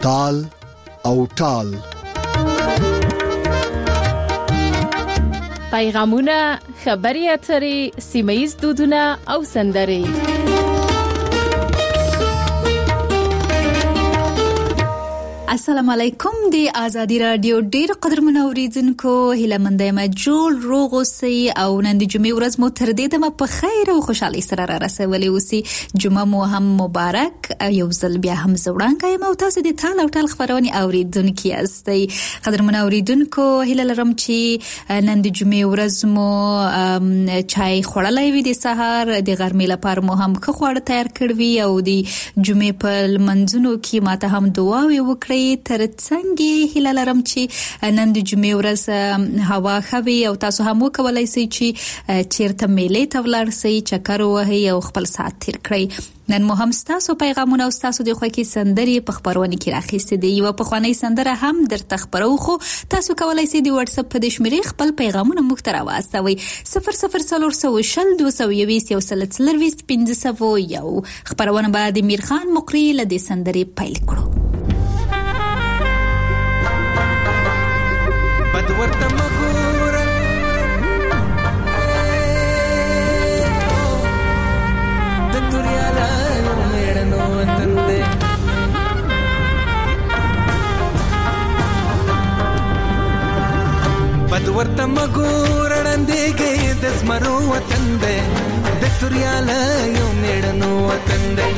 تال او ټال. پیغامونه، خبري اترې، سیمه‌ییز دودونه او سندرې. السلام علیکم. د آزادی رادیو ډیر قدرمن اوریدونکو، هیله مند یم جوړ روغ اوسئ او نن د جمعې ورځ مو تر دې دمه په خیر او خوشحالۍ سره را رسولې اوسئ. جمعه مو هم مبارک. یو ځل بیا هم زوړانګه یم او تاسو د تال او ټال خبرونه اوریدونکو یاستئ. قدرمن اوریدونکو، هیله لرم چې نن د جمعې ورځ مو چای خوړلای وي د سحر، د غرمې لپاره مو هم ښه خواړه تیار کړی او د جمعې په لمنځونو کې ماته هم دعاوې وکړئ. ترڅنګ هیله لرم چې نن د جمعې ورځ هوا ښه وي او تاسو هم وکولای شئ چې چیرته میلې ته ولاړ شئ، چکر ووهئ او خپل ساعت تیر کړئ. نن مو هم ستاسو پیغامونه او ستاسو د خوښې سندرې په خبرونه کې راخیستې دي. یوه پخوانۍ سندره هم درته خپرو، خو تاسو کولای شئ د واتساپ په دې شمېرې خپل پیغامونه موږ ته راواستوئ. 00420 221 140 1501. خبرونه به د میرخان مقری له دې سندرې پیل کړو. ورته مګوره د توریالا میړنو وطن دی، بد ورته مګوره ړندېږي د زمرو وطن دی، د توریالا یو میړنو وطن دی.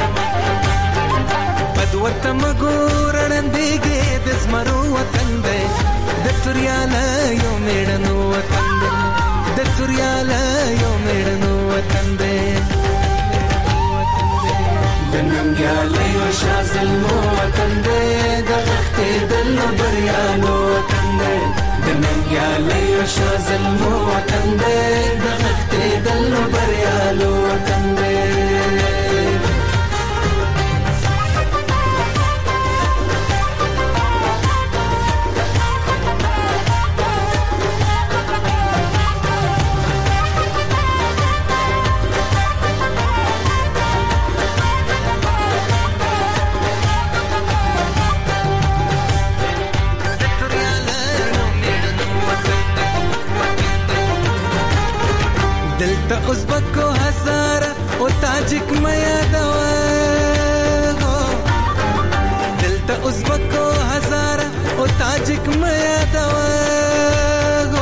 بد ورته مګوره ړندېږي د زمرو وطن دی، د توریالا یو میړنو وطن دی، د توریالا یو میړنو وطن دی. د ننګیالیو شازلمو وطن دی، د غښتېدلو بریالو وطن دی، د ننګیالیو شازلمو وطن دی، د غښتېدلو بریالو وطن دی. ازبکو هزاره او تاجک میا دوا، دلته ازبکو هزاره او تاجک میا دوا،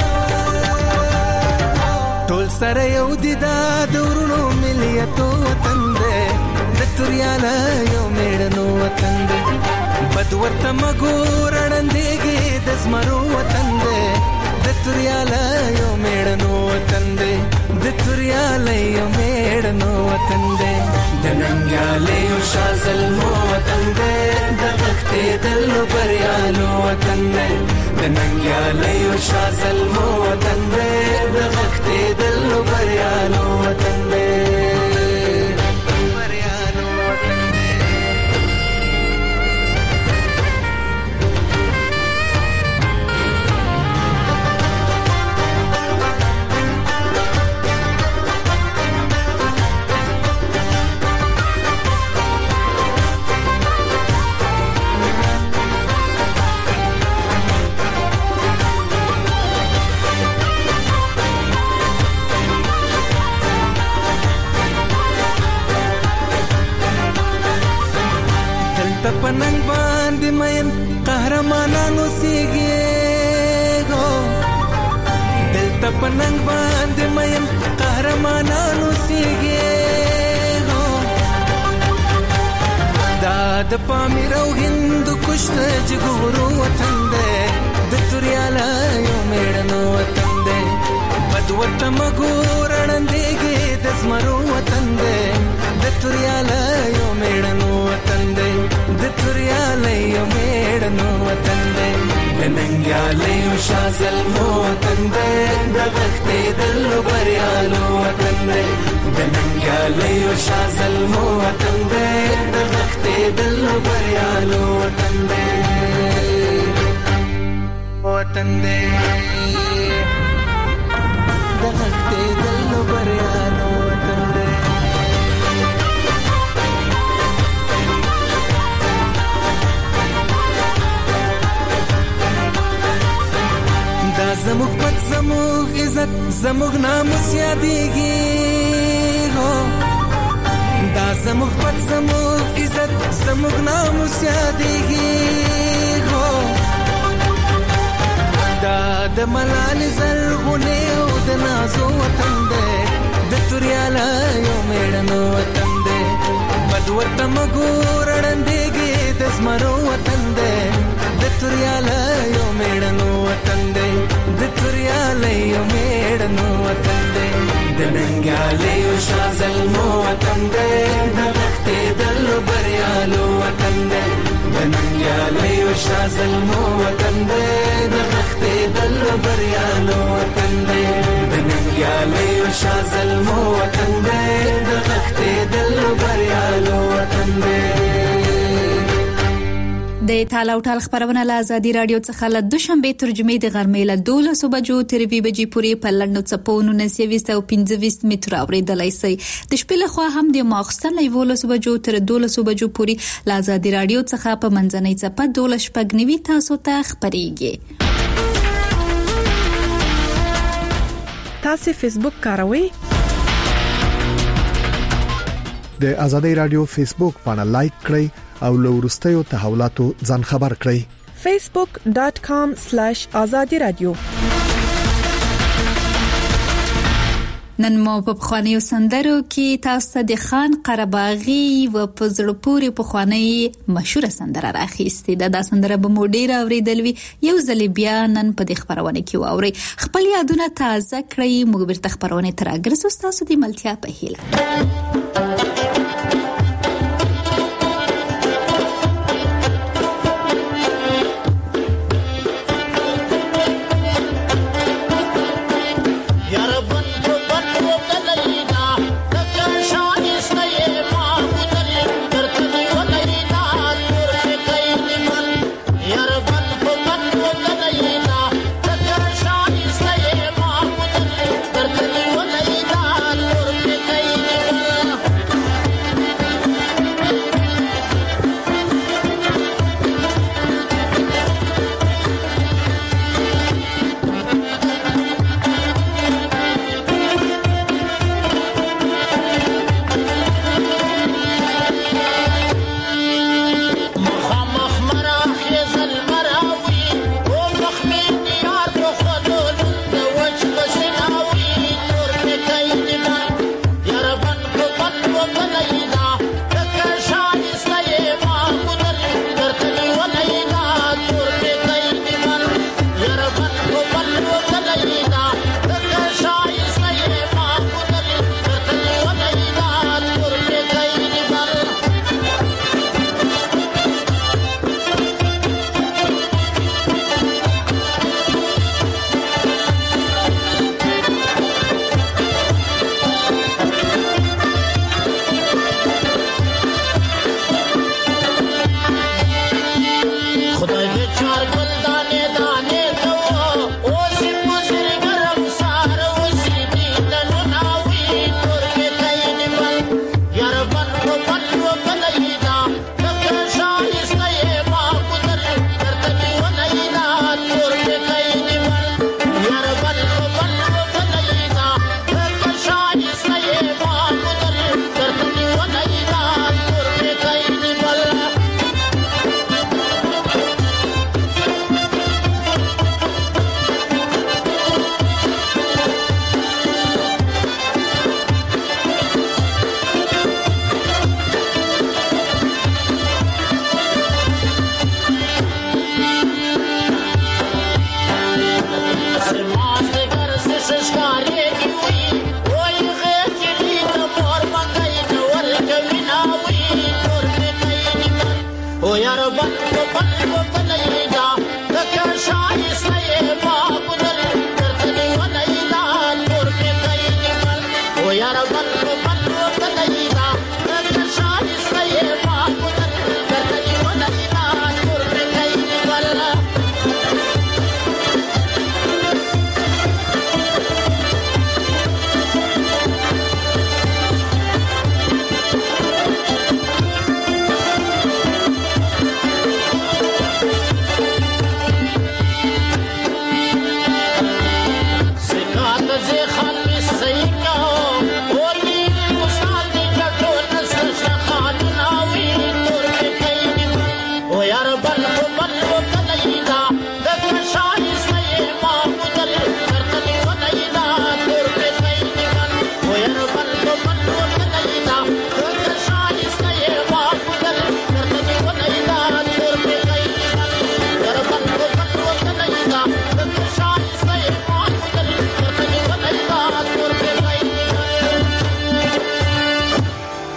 ټول سره یو دي دا د ورونو ملیتو وطن دی، د توریالا یو میړنو وطن دی. بد ورته مګوره ړندېږي د زمرو وطن دی، د توریالا یو میړنو وطن دی، د توریالا یو میړنو وطن دی. د ننګیالیو شازلمو وطن دی، د غښتېدلو بریالو وطن دی، د ننګیالیو شازلمو وطن دی، د غښتېدلو بریالو وطن دی. پننګ باندې مین قهرمانانو سیږي، دلته پننګ باندې مین قهرمانانو سیږي، دا د پامیر او هندو کشت جګورو وطن دی، د توریالا یو میړنو وطن دی. بد ورته مګوره ړندېږي د زمرو وطن دی، د توریالا یو میړنو وطن دی، د توریالا یو میړنو وطن دی. د ننګیالیو شازلمو وطن دی، د غښتېدلو بریالو وطن دی، د ننګیالیو شازلمو وطن دی، د غښتېدلو بریالو وطن دی، وطن دی، د غښتېدلو بریالو وطن دی. عزت زموږ ناموس یادېږي هو دا زموږ پت زموږ عزت زموږ ناموس یادېږي هو دا د ملالې زرغونې او د نازو وطن دی د توریالیو میړنو وطن دی بد ورته مګور ړندېږي د زمرو وطن دی د توریالیو میړنو وطن دی د توریالیو میړنو وطن دی د ننګیالیو شاه زلمو وطن دی د غښتېدلو بریالو وطن دی د ننګیالیو شاه زلمو وطن دی د غښتېدلو بریالو وطن دی د ننګیالیو شاه زلمو وطن دی د غښتېدلو بریالو وطن دی. د تالا او ټال خبرونه له آزادي رادیو څخه له دوشنبه ترجمه د غرمې له 12 بجو تر 2 بجې پورې په لړنو چپونو 19 او 25 متر اوریدلای شئ. د شپې له خوا هم د ماخستن له 12 بجو تر 12 بجو پورې له آزادي رادیو څخه په منځنۍ چپه 12 تاسو ته خبريږي. تاسو فیسبوک کاروئ؟ د آزادي رادیو فیسبوک باندې لایک کړئ او له وروستیو تحولاتو ځان خبر کړئ. facebook.com/azadi radio. نن مو په خوانیو سندرو کې تاسو د خان قرباغي و پزړپوري په خواني مشهور سندره راخېستې ده. دا سندره به مو ډیر اوریدلوي یو ځل بیا نن په د خبرونه کې واوري. خپل یادونه تازه کړئ. موږ بیرته خبرونه ترګرځو تاسو د ملتیا په هیله.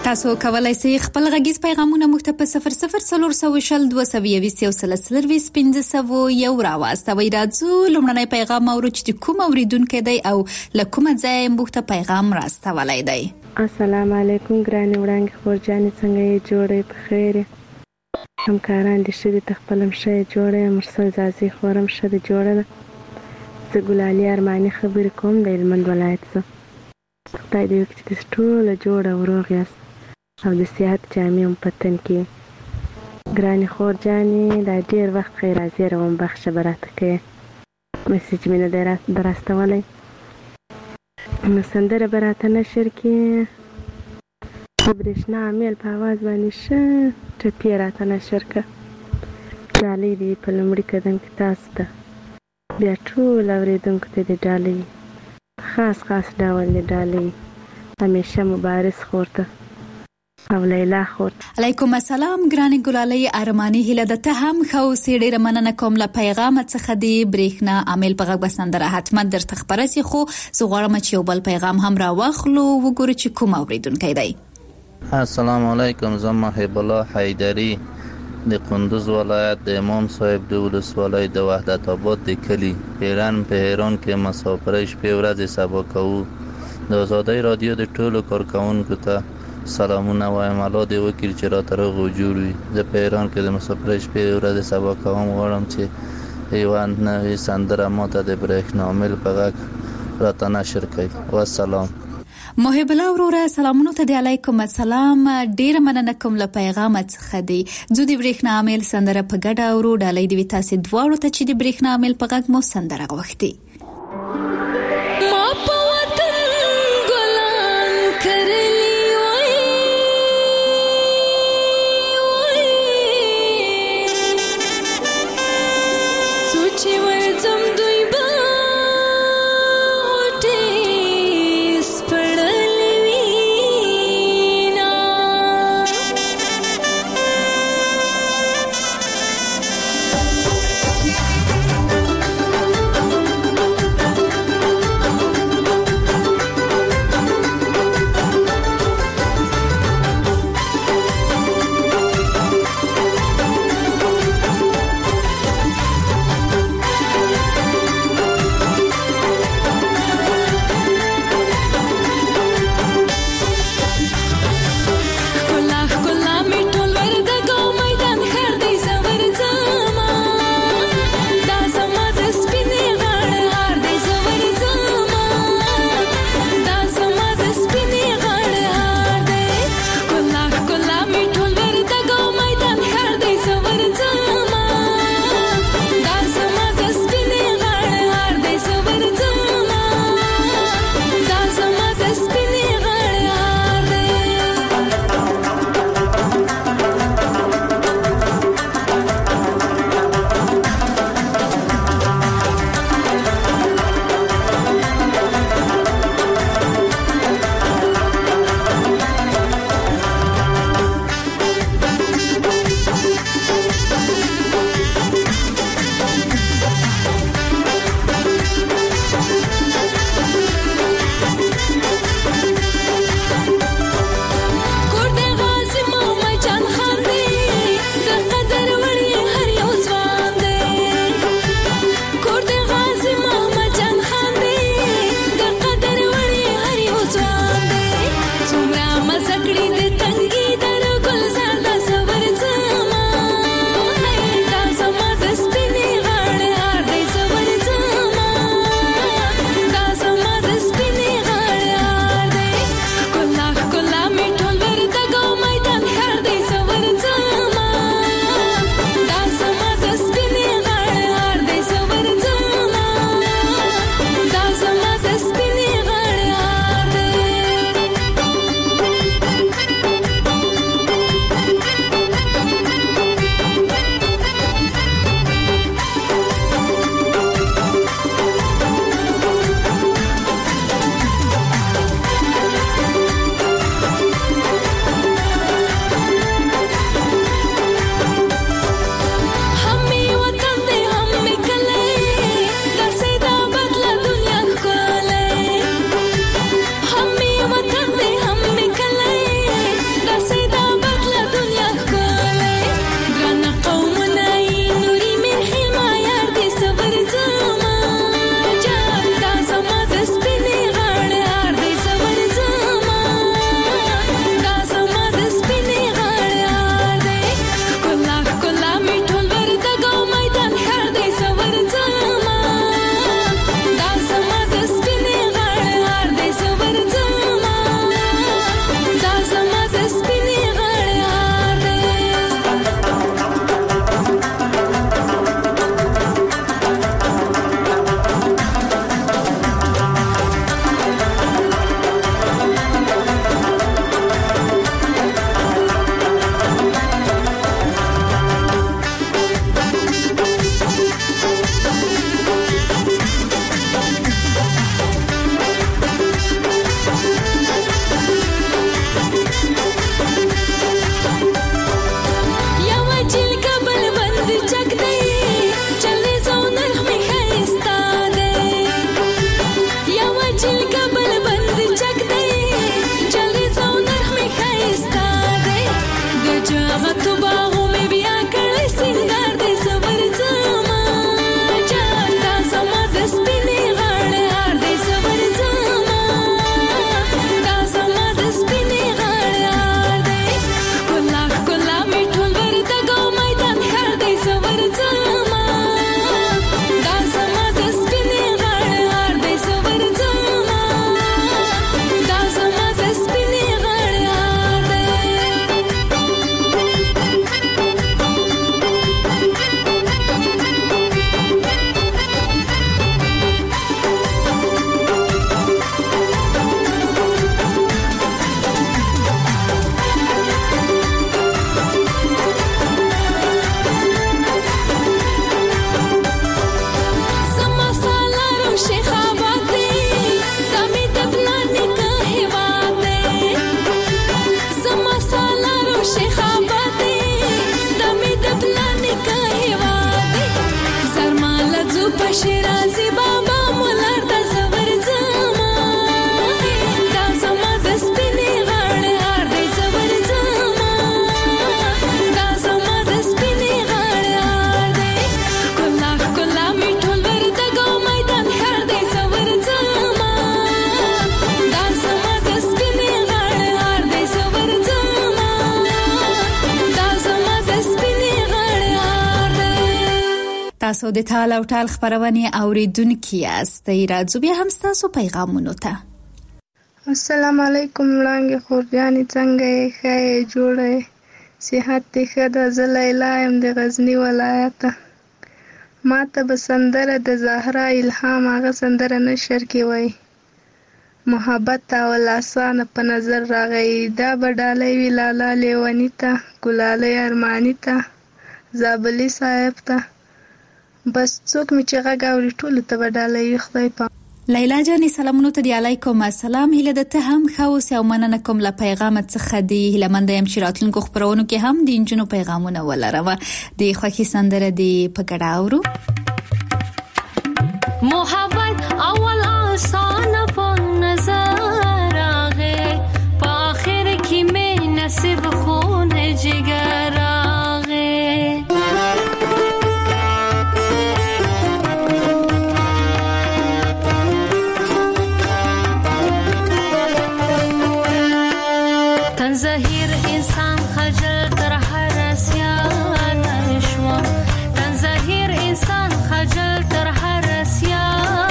تاسو کولای شئ خپل غږیز پیغامونه موږ ته په 0020221501 راواستوئ. راځو لومړنی پیغام اورو چې کوم اوریدونکو دی او له کومه ځای موږ ته پیغام راستولی دی. السلام علیکم ګرانې وړانګې خورجانې، څنګه یې جوړې په خیر؟ همکاران دې ښه دي؟ ته خپل هم ښه یې جوړه یې؟ مرسل ځاځي خور هم ښه ده جوړه ده. زه ګلالي ارماني خبرې کوم د هلمند ولایت څخه. خدای دې وکړي چې تاسو ټوله جوړه او روغ یاست او د صحت جامې هم په تن کې. ګرانې خورجانې دا ډېر وخت خیر راځېره وم بخښه به راته کوې، مسیج مې نه دی راستولی. نو سندره به راته نشر کړې، د برېښنا امیل په اواز باندې ښه ټپې راته نشر کړه. ډالۍ دې په لومړي قدم کې تاسو ته، بیا ټول اورېدونکو ته دې ډالۍ خاص ډول دې ډالۍ همیشه مبارز خور ته او لیلا خور. علیکم السلام ګرانې ګلالۍ ارماني، هیله ده ته هم ښه اوسې. ډېره مننه کوم له پیغامه څخه د برېښنا امیل په غږ به سندره حتما درته خپره سي، خو زه غواړم چې یو بل پیغام هم راواخلو، وګورو چې کوم اوریدونکی دی. السلام علیکم، زه محب الله حیدري د کندوز ولایت د امام صاحب د ولسوالۍ د وحدت آباد د کلي پیران په ایران کې مسافرۍ شپې ورځې سبا کوو. د آزادۍ رادیو د ټولو کارکوونکو ته سلامونه وایم، الله دې وکړي چې راته روغ او جوړ وي. زه په ایران کې د مسافرۍ شپې ورځې سبا کوم، غواړم چې یوه نوې سندره ماته د برېښنا امیل په غږ راته نشر کړئ. والسلام. محب الله وروره، سلامونو ته دی. علیکم السلام، ډیره مننه کوم له پیغام څخه دی. زه د برېښنا امیل سندره په ګډه اورو. ډالۍ دی تاسو دواړو ته چې د برېښنا امیل په غږ مو سندره غوښتي. تاسو د ټال او ټال خبرونه اوریدونکي یاست. راځو بیا هم تاسو پیغامونو ته. السلام علیکم وړانګې خورجانې، څنګه یې؟ ښه یې؟ جوړه یې؟ صحت دې ښه ده؟ زه لیلا یم د غزني ولایته. ما ته به سندره د زهرا الهام هغه سندره نشر کې وایي محبت او لاسانه په نظر راغی. دا به ډالۍ وي لالا لیوني ته، ګلالۍ ارماني ته، زابلي صاحب ته، بس څوک مې چې غږ اوري ټولو ته به ډالۍ وي. خدای پاک. لیلا جانې سلامونو ته دی. علیکم السلام. هیله ده ته هم ښه اوسې او مننه کوم له پیغام څخه دی. هیلهمنده یم چې راتلونکو خپرونو کې هم د نجونو پیغامونه ولرم. د خوښي سندره دی په ګډه اورو. محبت اول آسان په نظر راغی، په آخر کې مې نصیب خون جگر راغی. تن ظاهر انسان خجل تر هر سیان شوم، تن ظاهر انسان خجل تر هر سیان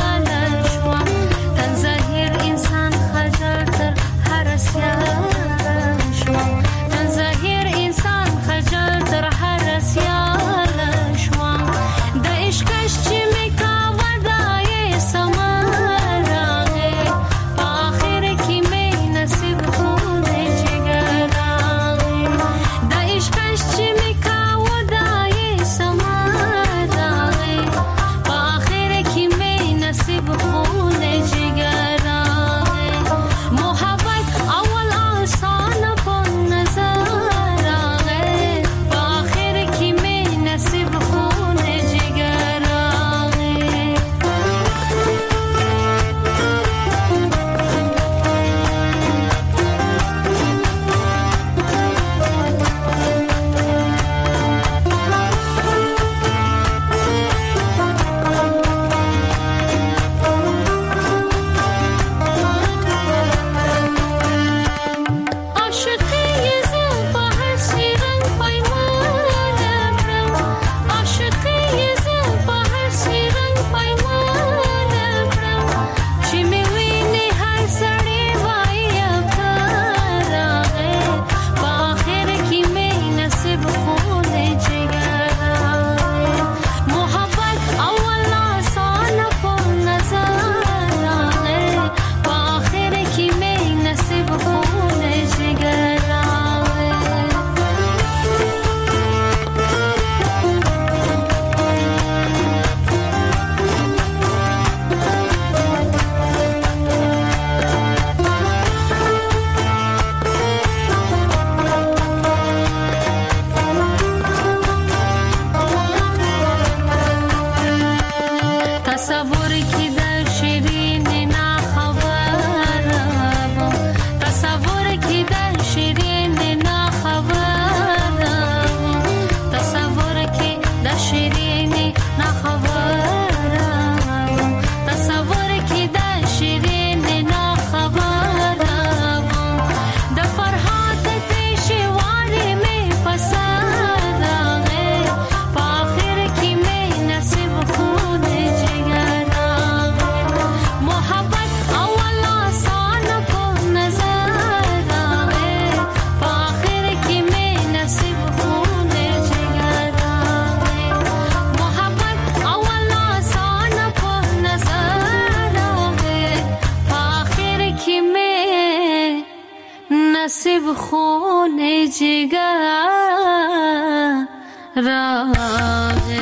जिगर रागे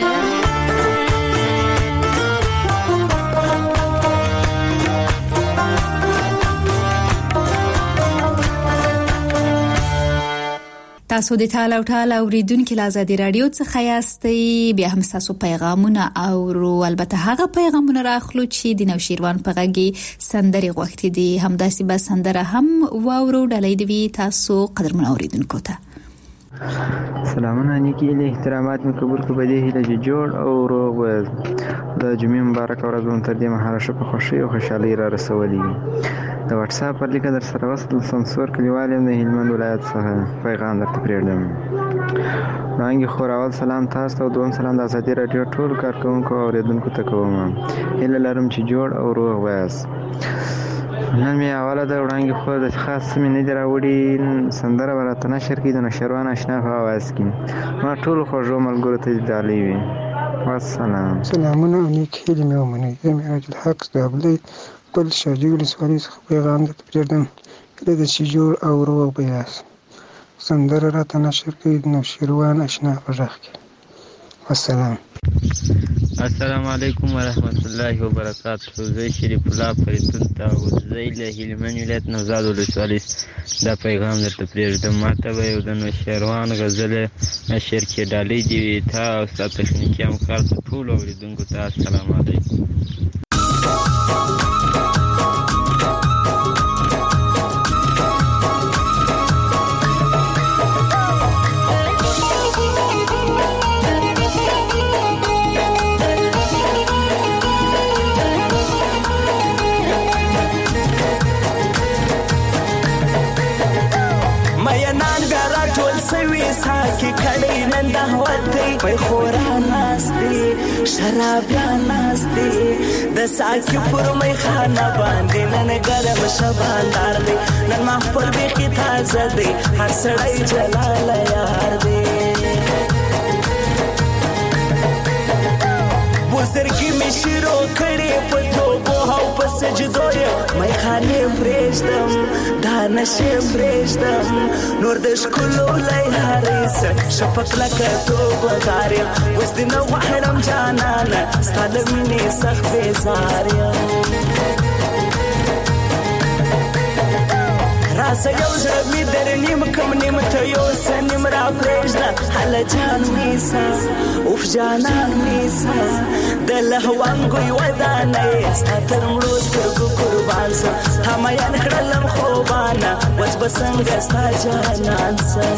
تاسو د ټال او ټال اوریدونکو لازادي رادیو څخه یاستئ. بیا هم تاسو پیغامونه او البته هغه پیغامونه راخلو چې د نوشیروان په غږی سندري غوښتي دي. همداسې به سندره هم واورو. ډلې دی تاسو قدرمن اوریدونکو ته سلامونه نیکی له احترامات مې قبول کړو. بده هیله جوړ او روغ د جمعې مبارک ورځ مون تر دې مهاله شپه خوشي او خوشحالي را رسولي. د واتس اپ پر لیکه در سره وصل سمسور کلیوالم د هلمند ولایت څخه پیغام درته پرېږدم. وړاندې خوراول سلام تاسو ته. دوم سلام د ازادي رادیو ټول کارکونکو او اوریدونکو ته کوم. هیله لرم چې جوړ او روغ وایاست. نن می اوله د وړاندې خو د خاص مې نه دراوړي سندره ورته نشر کې د نشروان آشنا په आवाज کې ما ټول خوږو ملګرو ته دالې وي. والسلام. سلامونه نیکی دې مې ومنئ. مې راجل حق د ابلې کل شاجي ولسوالۍ څخه پیغام درته پرېږدم. هیله ده چې جوړ او روغ به یاست. سندره راته نشر کړئ د نوشیروان آشنا په غږ کې. والسلام. السلام علیکم ورحمت الله وبرکاته. زه شریف الله فریدون ته زه له هلمند ولایت نوزاد ولسوالۍ دا پیغام درته پرېږدم. ماته به یو د نوشیروان غزل نشر کې ډالۍ دي تا او ستا تخنیکي همکار ته ټولو اورېدونکو ته السلام علیکم. ساکی کړي نن د هوتې په خورا ناشتي شرابيان ناشتي د ساکی پر مې خانه باندې نن ګرم شباندار دی نن ما پر بيخي تازه دی هر سړی جلال یار دی بزرګي مې شروع کړي په توبو او په سجدو مې خانه پرېږدم دا نشه پرېږدم نور د شکلو لای هریس شپک لکه توبه کارم اوس دې نو وحرم جانانه ستاله مینې سخت بیزارم راسه یو ځمې در نیم کم نیم ته یو سنیم را پرېږده هله جان میسا اوف جانان میسا د لهوانګوی ودانه ستا تر مړو سترګو قربان سم تا میان کړلم خوبانه اوس به څنګه ستا جانان سم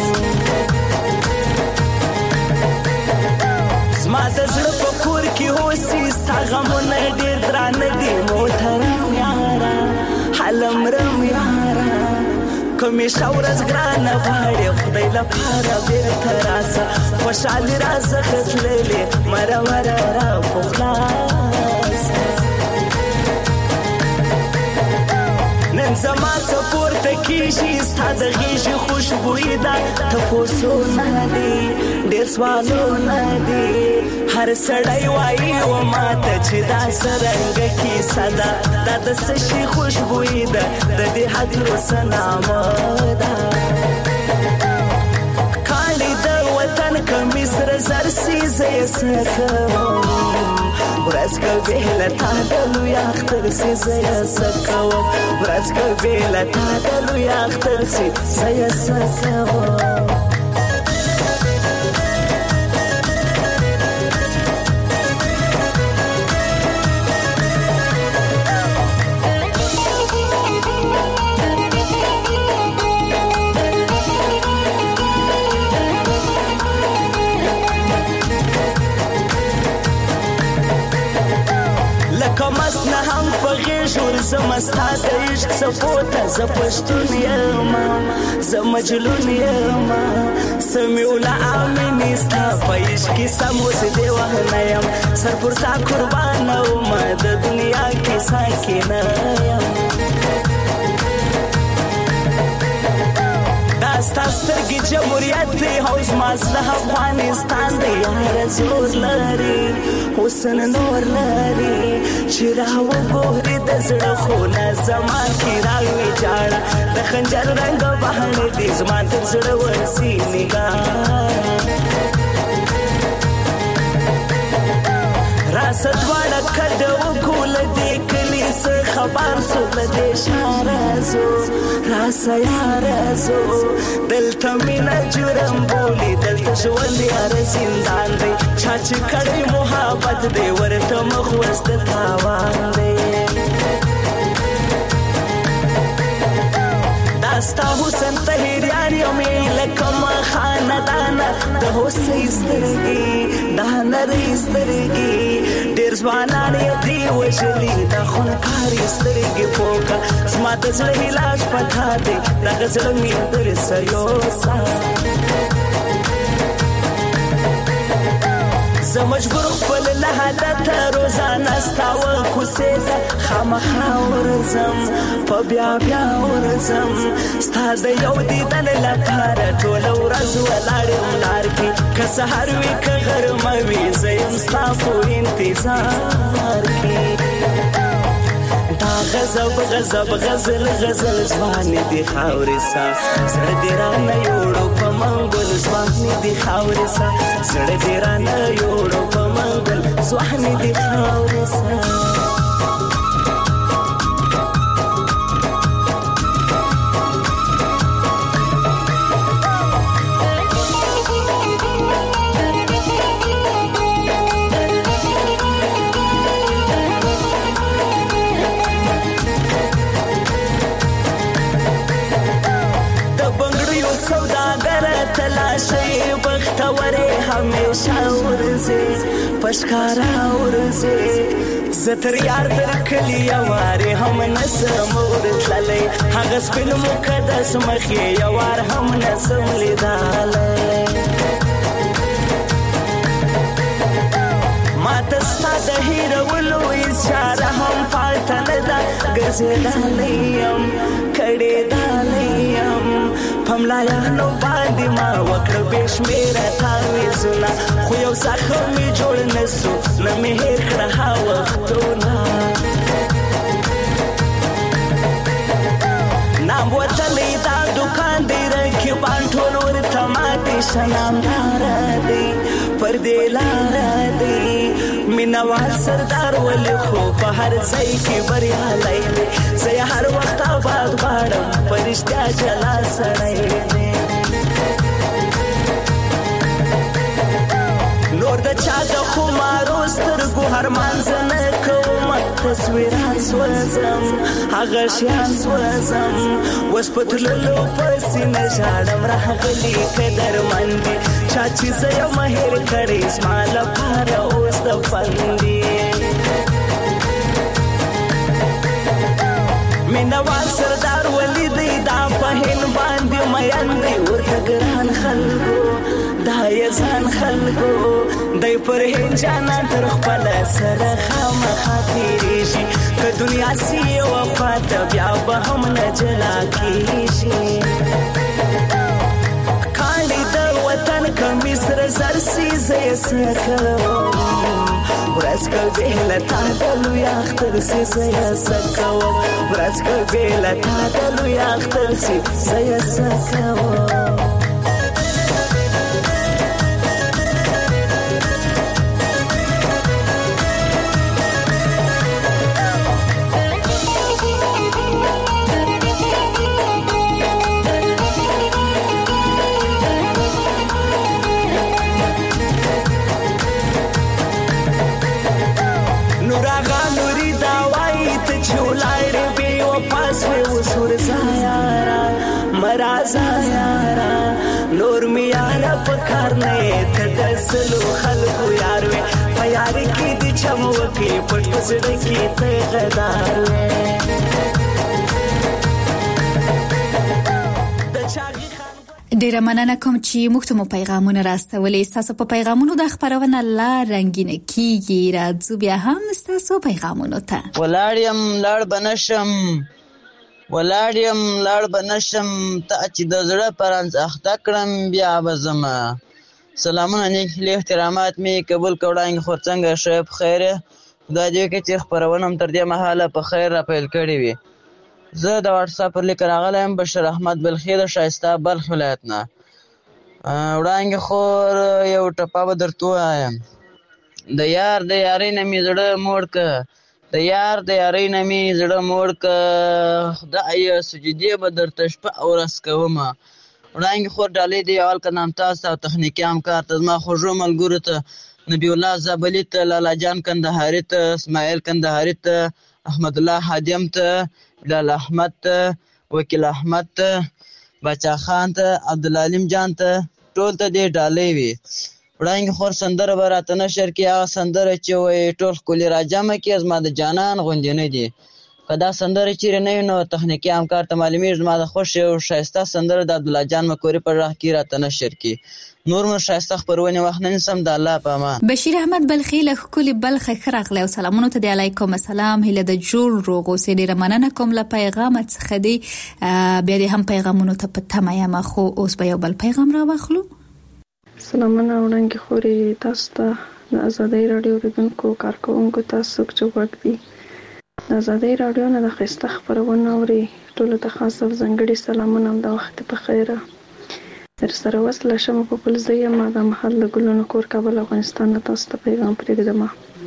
زما د زړه په کور کې اوسي ستا غمونه ډېر درانه دي موټرم یاره حلمرم یاره کومې شاورز ګرانه غواړې خدای لپاره بیرته راسه خوشحالي راڅخه تللې مرور را په خلاصه نن زما څه پورته کېږي ستا د غېږې خوشبويي ده تپوسونه دي ډېر سوالونه دي هر سړی وایي و ماته چې دا څرنګه کیسه ده دا د څه شي خوشبويي ده د دې هدیرو څه نامه ده کاڼي د وطن کمیس سره زر سي زه یې څه کوم ورځ کوي له تا د لوی اختر سي زه یې څه کوم ورځ کوي له تا د لوی اختر سي زه یې څه کوم کمس نه هم په غېږ زمستا د عشق سپوته زه پښتون یم زه مجنون یم سمیوله امینې ستا په عشق کې سم اوس دې وهنه یم سر پر تا قربانه ومه د دنیا کې ساکنه یم دا ستاسرګي جمهوریت دی هوس ماسله افغانستان دی یار زور لري حسن نور لري چراو ګوري د زړه خونه زمان کی راوي جاړه د خنجر رنگ بهانه دي زمان تر زړه ورسي نگاه راست واړه کډو کول دې کلی سره خبر سو دې شارزو راسه یارزو دلته مینا جرم بولی دلته ژوند یار زندان دی چا چې کړي محبت دې ورته مخ وست تاوان دی داستا حسن طاهریان یومې لکم خاندان د حسین سترګي د نری سترګي ډېر ځوانان یې دی وژلي د خونکاري سترګي پوکا زما د زړه علاج پتا دی دغه زړه مې در سیوسا زه مجبور خپل لحظات روزانه ستاوه کوڅې ته خامخا ورځم په بیا بیا ورځم ستا د یو دیدن لپاره ټوله ورځ ولاړ یم لار کې که سهار وي که غرمه وي زه یم ستا په انتظار کې دا غضب غضب غزل غزل ځوانې دي خاورې سا زړه دې رانه یوړو په منګل ځوانې دي خاورې سا زړه دې رانه یوړو په منګل ځوانې دي خاورې سا پشکارا ورزه زتر یار در کلی یواره هم نسم ورتللی هغه سپین مقدس مخی یوار هم نسم لیدالی ما تستا د هیرولو اشاره هم پالته نده ګرځېدلیم کړېدلیم پملایانو باندې ما وکړ بې شمېره تعویضونه خو یو زخم مې جوړ نه سو نه مې هېر کړه ها وختونه نام وتلی دا دوکان دی رقیبان ټول ورته ماتې شه نامداره دی پر دې لاره دی مینهوال سردار ولې خو په هر ځای کې بریالی دی زه یې هر وخت آباد غواړم په رښتیا جلا سړی دی نور د چا د خمارو سترګو هرمان زه نه کوم تصویران سوځم هغه شیان سوځم اوس په تللو پسې نه ژاړم راغلي قدرمن دي چا چې زه یم هېر کړې زما لپاره اوس د فندي مینهوال سردار ولی دی دا په هند باندې مین دی ورته ګران خلکو دا یې ځان خلکو دی پر هند جانا تر خپله سره خامخا تېرېږي که دنیا سي یوه خواته بیا به هم نه جلا کېږي کاڼي د وطن کمیس سره زر سي زه یې څه کوم ورځ که بې له تا د لوی اختر سي زه یې څه کوم ورځ که بې له تا د لوی اختر سي زه یې څه کوم مرازا یارا نور می یارا پکار نه ته دسلو خلکو یار وې په یار کې د چمو کې پټ پسړ کې ته غدار وې ډیره مننه کوم چې موږ ته مو پیغامونه راستولې تاسو په پیغامونو د خبرونه لا رنگینه کیږي راځو بیا هم تاسو پیغامونو ته ولاړم لړ بنشم ولاړ یم لاړ به نشم تا چې د زړه پرانځ اخته کړم بیا به ځمه. سلامونه نیک هیلې احترامات مې قبول کړه وړانګې خور څنګه ښه په خیر یې؟ خدای دې وکړي چې خپرونه هم تر دې مهاله په خیر را پیل کړې وي. زه د واټساپ پر لیک راغلی یم بشیر احمد بلخي د ښایسته بلخ ولایت نه. وړانګې خور یو ټپه به درته ووایم. د یار د یارۍ نه مې زړه موړ که د یار د یارۍ نه مې زړه موړ که خدایه سجدې به درته شپه او ورځ کومه. وړانګې خور ډالۍ د یو هلکه نام تاسو ته او تخنیکي همکار ته زما خوږو ملګرو ته نبی الله زابلي ته لالا جان کندهاري ته اسماعیل کندهاري ته احمد الله حادم ته بلال احمد ته وکیل احمد ته باچا خان ته عبدالعلیم جان ته ټول ته دې ډالۍ وي. وړانګې خور سندره به راته نشر کړي هغه سندره چې وایي ټول ښکلي راجمع کړي زما د جانان غوندې نه دي. که دا سندره چیرې نه وي نو تخنیکي همکار ته معلومیږي زما د خوښې او ښایسته سندره د عبدالله جان مکوري په غږ کې راته نشر کړي. نور مو ښایسته خپرونې وخت نه نیسم د الله په امان. بشیر احمد بلخي له ښکلي بلخه ښه راغلی او سلامونو ته د علیکم السلام هیله د جوړ روغ اوسې. ډېره مننه کوم له پیغامه څخه دی. بیا دې هم پیغامونو ته په تمه یم خو اوس به یو بل پیغام راواخلو. سلامونه وړانګې خورې تاسو ته د ازادۍ راډیو اوریدونکو کارکوونکو تاسو څوک چې غوږ دي د ازادۍ راډیو نه د ښایسته خپرونه اوري ټولو ته خاص او ځانګړي سلامونه د وخت په خیره. در سره وصله شمه په پلزه یم دا مهال د ګلونو کور کابل افغانستان نه تاسو ته پیغام پرېږدم.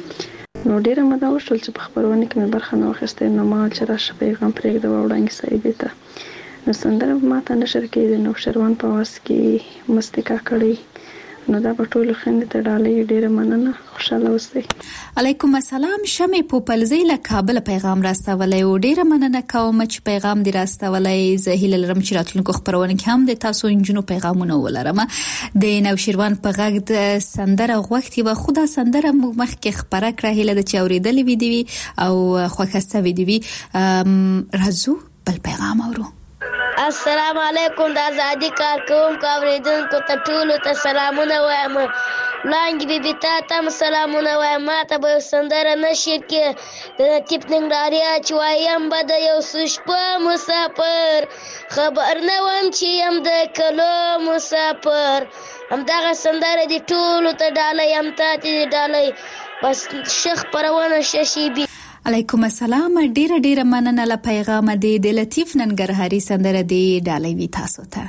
نو ډېره موده وشول چې په خپرونه کې مې برخه نه واخیستې نو ما چې راشه پیغام پرېږدم وړانګې صاحبې ته. نو سندره به ما ته نشر کړي د نوشروان په آواز کې مستې کاکړۍ. نو دا به ټولو خویندو ته ډالۍ. ډېره مننه خوشحاله اوسئ. علیکم السلام شمې پوپلزۍ له کابل پیغام راستولی و. ډېره مننه کوم چې پیغام دې راستولی. زه هیله لرم چې راتلونکو خپرونه کې هم د تاسو نجونو پیغامونه ولرم. د نوشیروان په غږ د سندره غوښتې وه خو دا سندره موږ مخکې خپره کړه. هیله ده چې اورېدلې وي دې وي او خوښه سوې دې وي. راځو بل پیغام اورو. السلام علیکم د ازادي کارکوونکو اوریدونکو ته ټولو ته سلامونه وایم. وړانګې بیبي تا ته هم سلامونه وایم. ما ته به یو سندره نشر کړي د لطیف ننګرهاریا چې وایم به د یو څو شپه مسافر خبر نه وم چې یم د کلو مسافر. همدغه سندره دې ټولو ته ډالۍ هم تا ته دې ډالۍ. بس ښه خپرونه ښه شیبي. علیکم السلام ډیره مننه له پیغام دی د لطیف ننګرهاري سندره دی ډالۍ وی تاسو ته.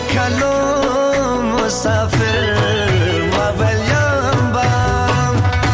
کلو مسافر ما بلیم بام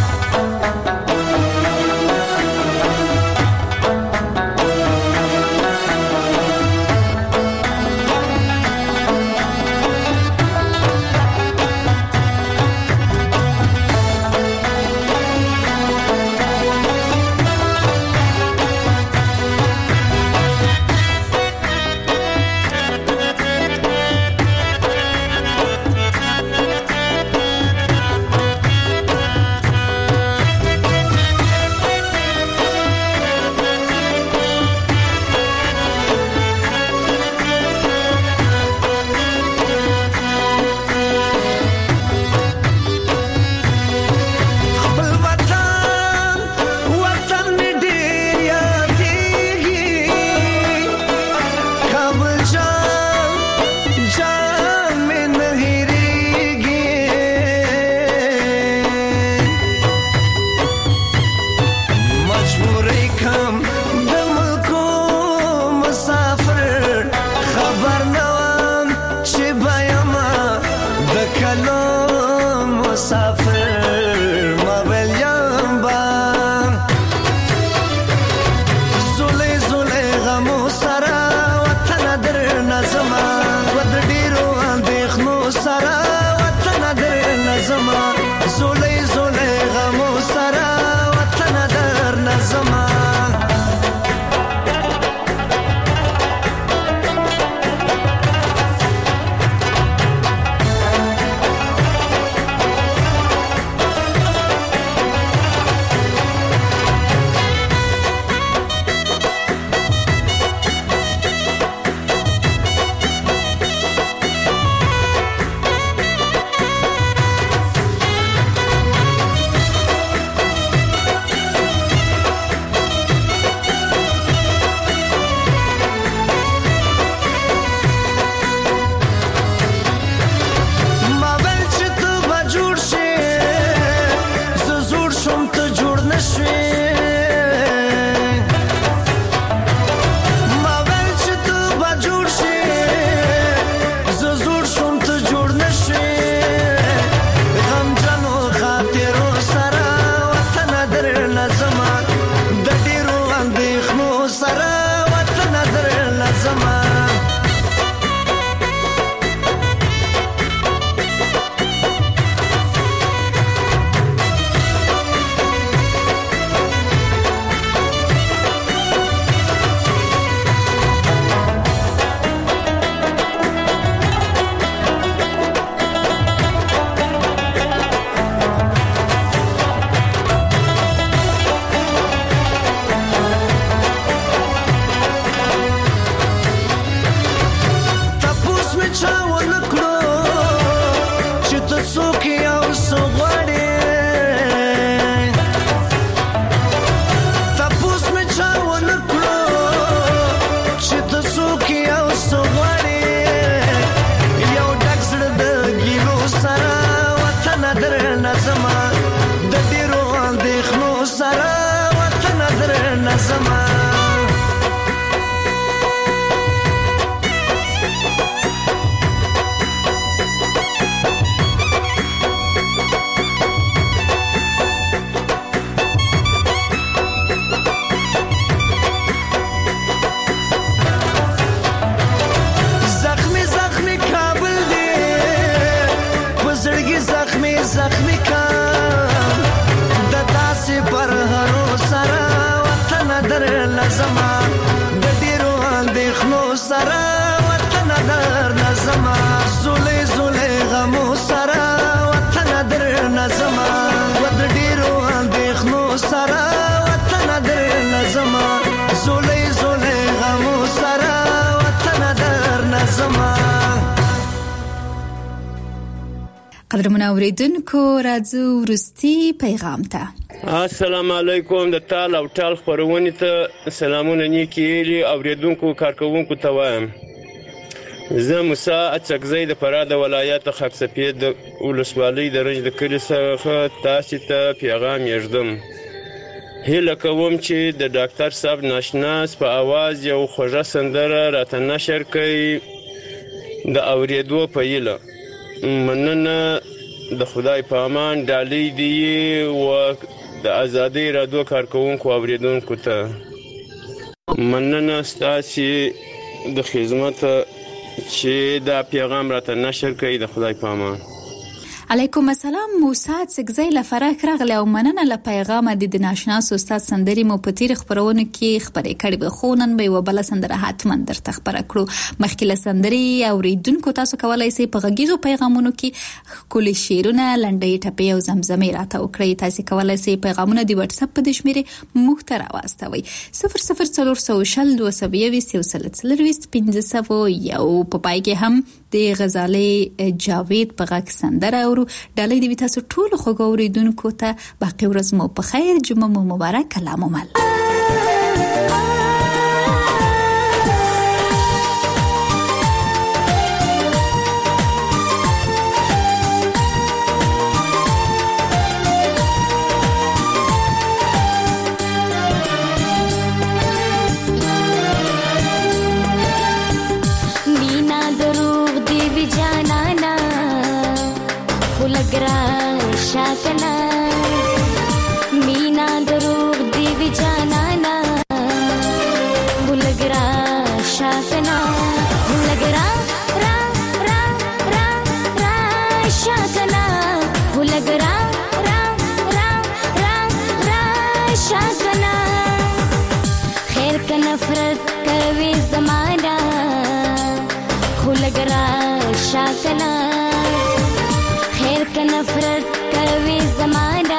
قدرمن اوریدونکو راځو ورستی پیغام ته. السلام علیکم د ټال او ټال خبرونه ته سلامونه نیکی اوریدونکو کارکونکو ته وایم. زه موسی اڅکزی د فراه د ولایت خاک سفید ولسوالۍ د رنج د کلي څخه تاسو ته پیغام یږدم. هیله کوم چې د ډاکټر صاحب ناشناس په आवाज یو خوږه سندره راته نشر کړئ د اورېدو په هیله. مننه. د خدای په امان. ډالۍ دی و د ازادۍ رادیو کارکوونکو اوریدونکو ته مننه ستاسې د خدمت چې دا پیغام راته نشر کړئ. د خدای په امان. علیکم السلام. موسی څګزی له فراه راغلی او مننه له پیغام د ناشناس استاد سندري مو په تیر خبرونه کې خبرې کړې به خو نن به وبله سندره حتما درته خبره کړو. مخکې له سندري اوریدونکو تاسو کولای شئ په غږیزو پیغامونو کې کلی شعرونه لنډۍ ټپې او زمزمې راته وکړئ. تاسو کولای شئ پیغامونه د واتس اپ په د شمیرې موږ ته راواستوئ 00402015 یو په پای کې هم د غزالې جاوید په غږ سندره او ډالۍ دی تاسو ټول خوږو اوریدونکو ته باقي ورځ مو په خیر. جمعه مو مبارک. کلام مل. मीना दरूग देव जानाना बुलगरा शाकना बुलगरा रा रा रा रा शाकना बुलगरा रा रा रा रा शाकना खैर का नफरत कवे जमाना बुलगरा शाकना खैर का नफरत कवे जमाना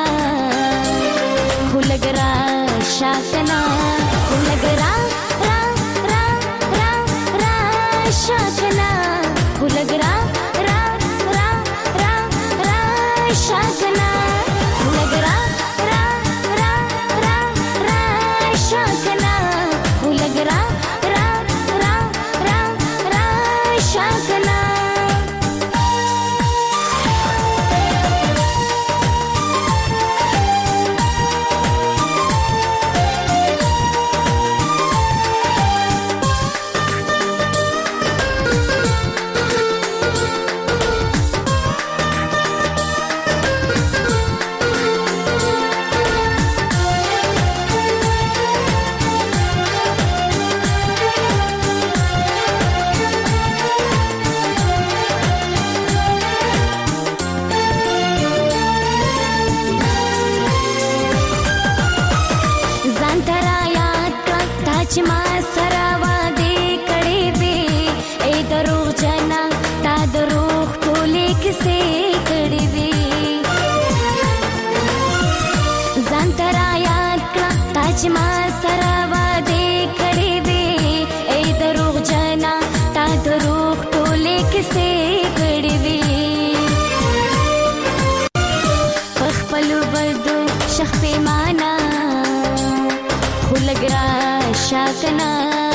खुलगरा शाकना खुलगरा रा रा रा रा शाकना खुलगरा रा रा रा रा शाकना खुलगरा रा रा रा रा शाकना खुलगरा रा रा रा रा शाकना शाकना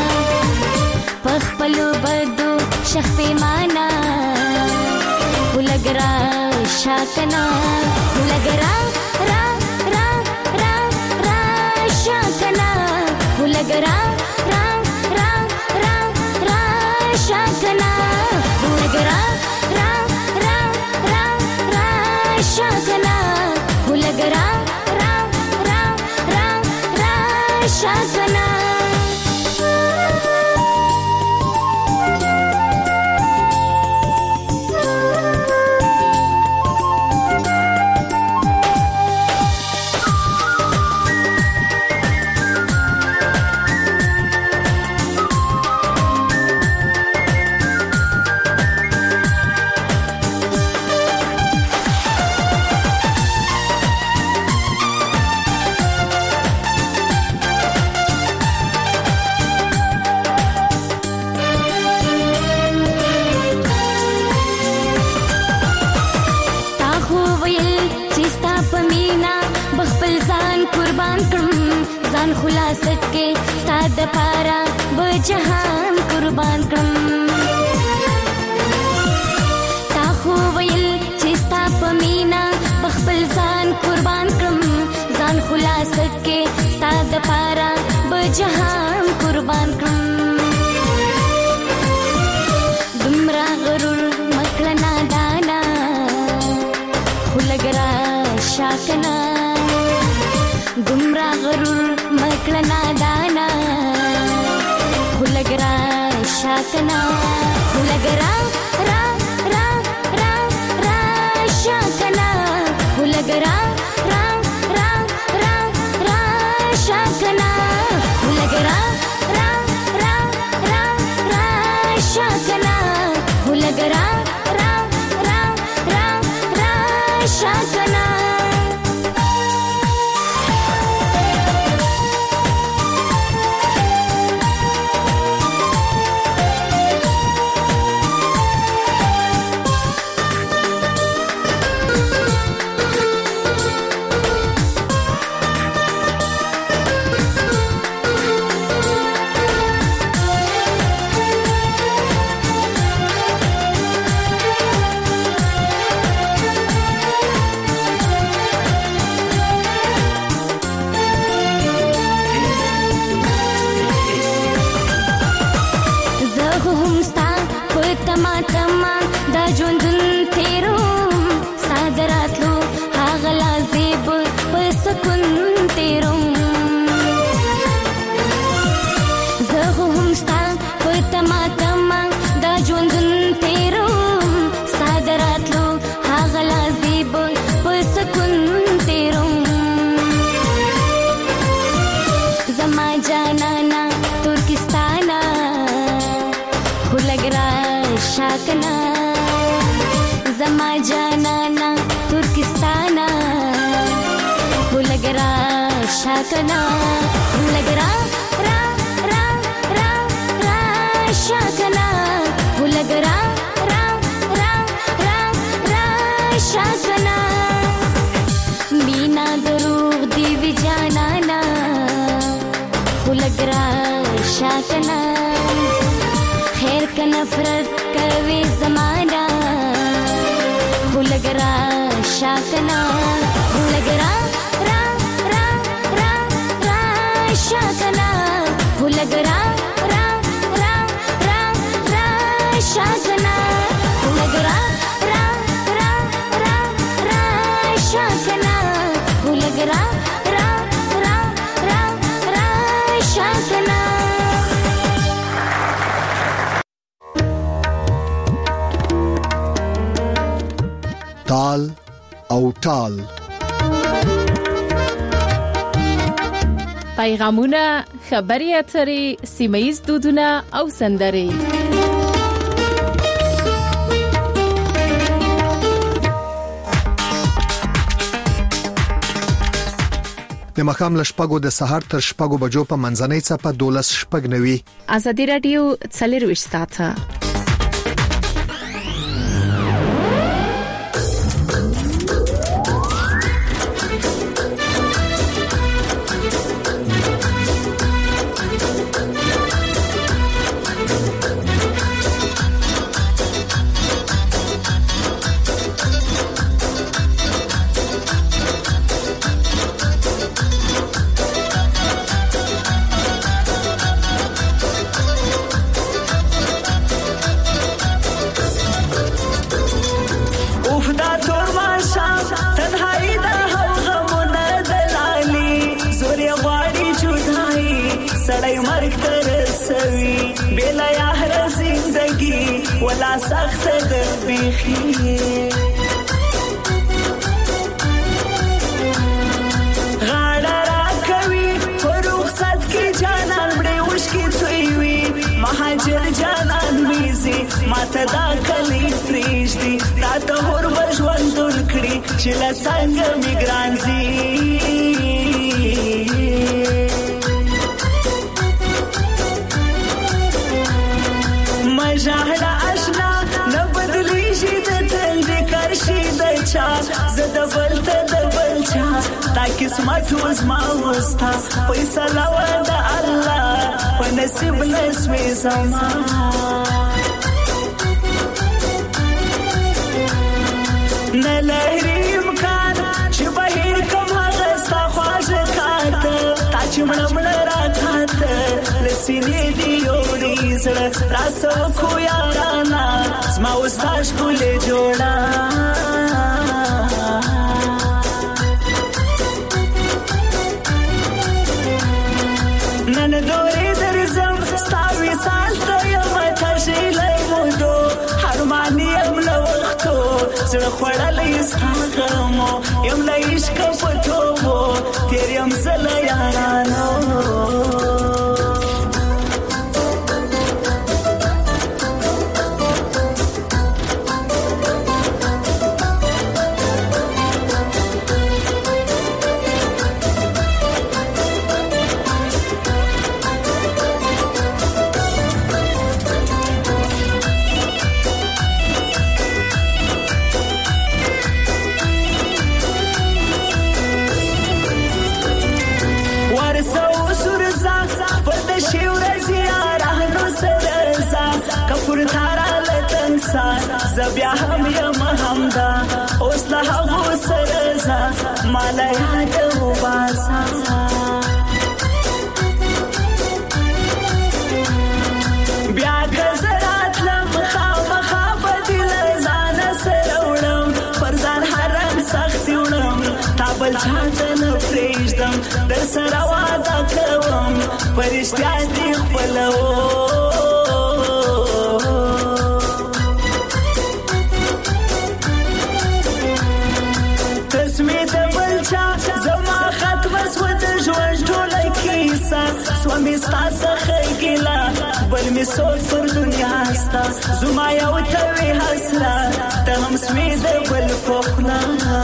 पखपलु बदू शख्पे माना बुलगरा शाकना बुलगरा रा रा रा रा शाकना बुलगरा रा रा रा रा शाकना बुलगरा रा रा रा रा शाकना बुलगरा रा रा रा रा शाकना خلاصت के साद पारा बजहान कुर्बान कम ताखो वयल चिस्ता पमीना बखबल जान कुर्बान कम जान खलासत के साद पारा बजहान कुर्बान कम दुमरा شاکنا دومره غرور مکړه نادانا خو لږ راشه کنه خو لږ راشه کنه خو لږ راشه کنه خو لږ راشه کنه خو لږ راشه کنه زما جانانا ترکستانا خلګرا شاکنا خلګرا شاکنا خلګرا شاکنا مینا دروغ دی وی جانانا خلګرا شاکنا خیر کا نفرت کوي زمانہ خلګرا شاکنا خلګرا شاکنا خلګرا شاکنا خلګرا شاکنا خلګرا شاکنا تال او ټال پیغامونه خبري اترې سیمایي دودونه او سندري د مخام لشپګو د سحر تر شپګو بجو په منځنۍ صفه 12 شپګ نوي ازادي رادیو 24 ساعته ولا سخت دربيخي غاړه راکوي پروخصت کې جانان مړې وشکې توي مهاجر جانان ويزي ماته دا کلی پریږدي دا ته هر ژوند کړی چې لا څنګه میګرانزي مجاهده اشنا نه بدلی شي د تل د کرشي د چا زده بلته د بلچا تا قسمت وزما وستا فیصله و د الله په نصیب نسوي زما نه لري امکان چې بهر کوم هغه ستا خواږه کاته تا چې مړ راکاته لسینې دی یوړې زړه راسو خو یارانا زما وستاش ټولې جوړه خړلې ستغمو یم له عشق په توبو تیر یم زله یارانو زبیا هم یم همدا اوس له هغو سره زه ماله یاد وباسه بیا که زه راتلم خامخا به دې له ځانه سره وړم پر ځان حرم سختي وړم تا بل چا ته نه پرېږدم در سره واده کوم په رښتیا دې خپلوم سوامي ستاسو خیګلا بل می سوچ پر دنیا ستا زما یو توي حسرا ته هم سمې د بل فخنا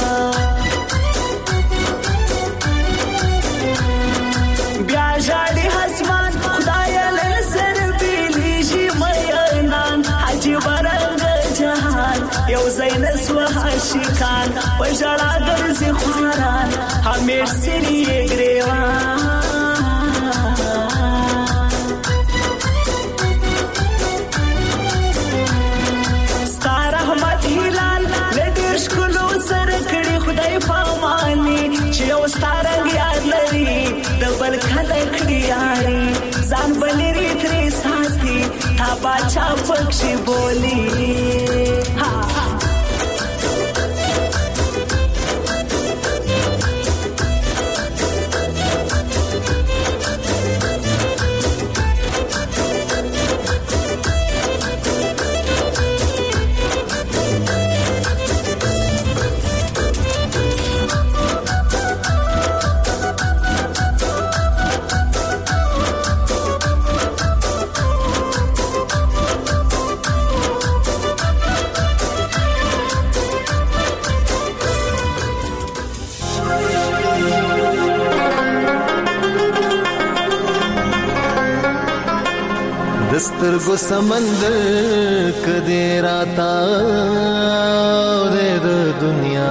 بیا ژاړي حسمان خدای له سر بیلی شي مېنان حجي برنګ جهان یو زین سو عاشقان په ژړا ګرځي خواران همیش سری ګریوان ستارنګ یاد لري د بل خلک یاري ځان بلری ترې ساتي تا باچا پکشي بولی دسترګو سمندر کدی راتا د دنیا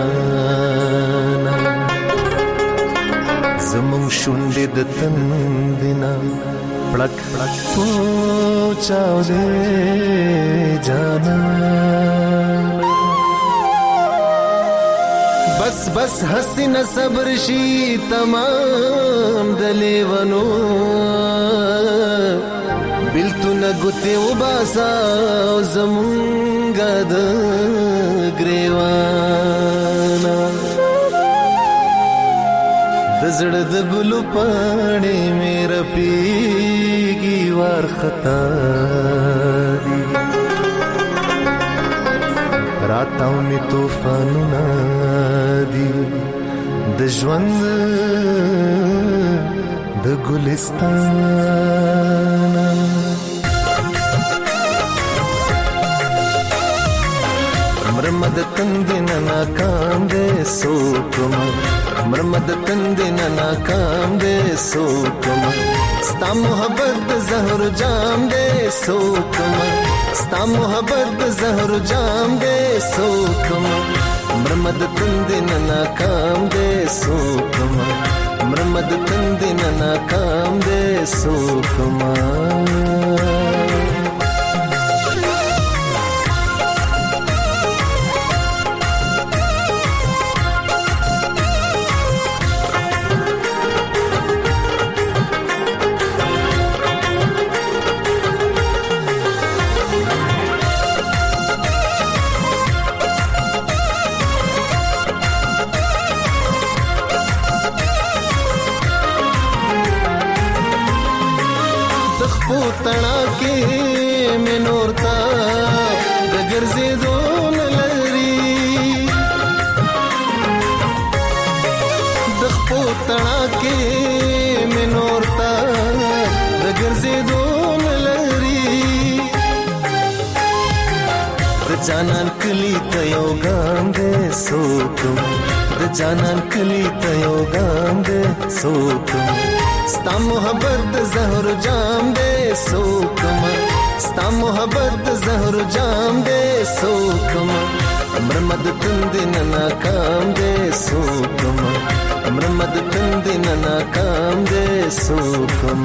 زمون شونډې د تندنا پړک پړک پوچاو دې جانا بس بس حسین صبر شي تمام دلیونو بلتونه ګوتې وباسا زمونږه د ګریوانا د زړه د ګلو پاڼې مې رپېږي وارخطا دي راتاو مې طوفانونه دي د ژوند د ګلستان مرمد تندنا ناکام دے سوکم مرمد تندنا ناکام دے سوکم ستا محبت زہر جام دے سوکم ستا محبت زہر جام دے سوکم مرمد تندنا ناکام دے سوکم مرمد تندنا ناکام دے سوکم تنا کې منورتا د ګرځې دون لري جانان کلی ته یو ګام دې سوکم د جانان کلی ته یو ګام دې سوکم ستا محبت د زهر جام دې سوکم ستا محبت د زهر جام دې سوکم امر مد تند نه ناکام دې سوکم امر مد تند نه ناکام دې سوکم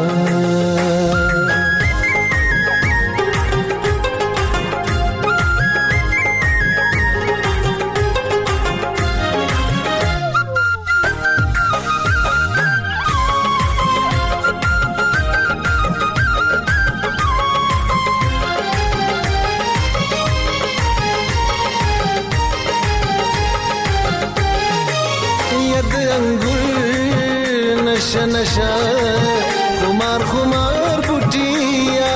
نشا نشا خمار خمار بوټیا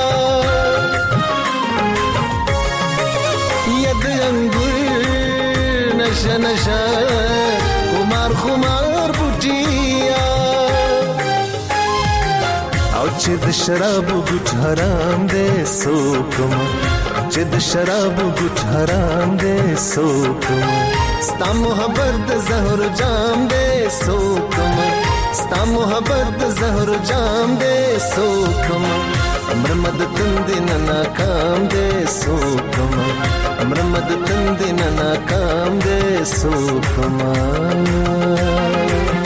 ید انګور نشا نشا خمار خمار بوټیا او چې د شراب ګټ حرام دې سوکم چې د شراب ګټ حرام دې سوکم ستا محبت د زهر جام دې سوکم ستا محبت د زهر جام دې سوکم امر مد تند نه ناکام دې سوکم امر مد تند نه ناکام دې سوکم